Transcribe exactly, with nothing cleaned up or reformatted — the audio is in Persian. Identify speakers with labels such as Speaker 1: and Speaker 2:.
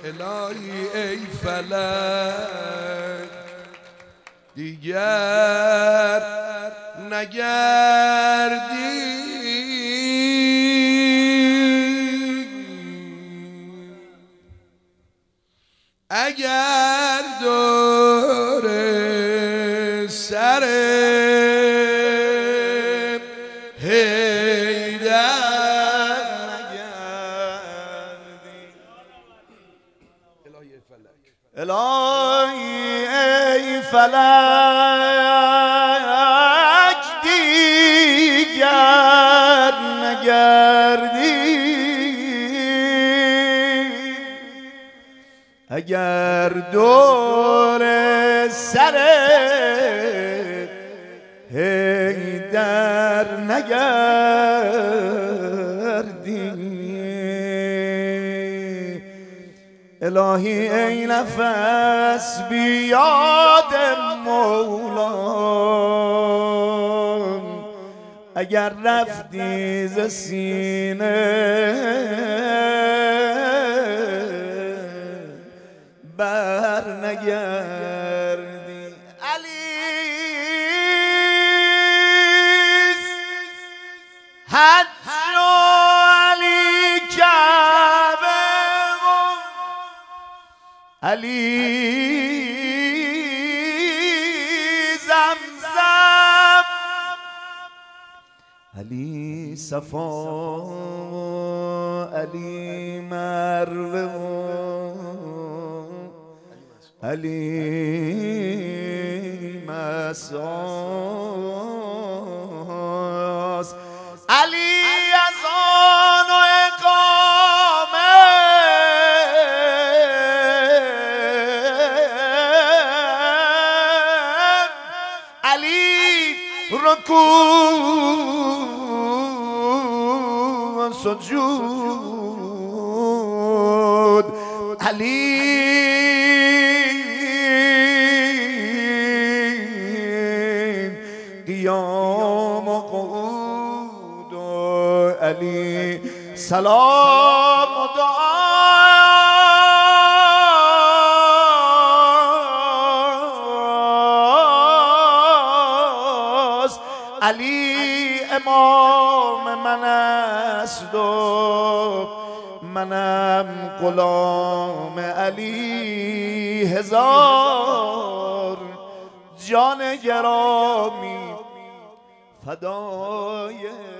Speaker 1: الهی ای فلک دیگر نگردی اگر دور سر
Speaker 2: الهی ای فلک دیگر نگردی اگر دور سر حیدر نگردی الهی ای نفس بیاد مولام اگر رفتی ز سینه بر نگردی علیست حج و علی کعبه علی زمزم علی صفا علی مروه علی مساس علی اذان و اقامه علی رکوع و سجود علی قیام و قعود و علی سلام و دعاست علی امام من است و منم غلام علی هزار جان گرامی فدای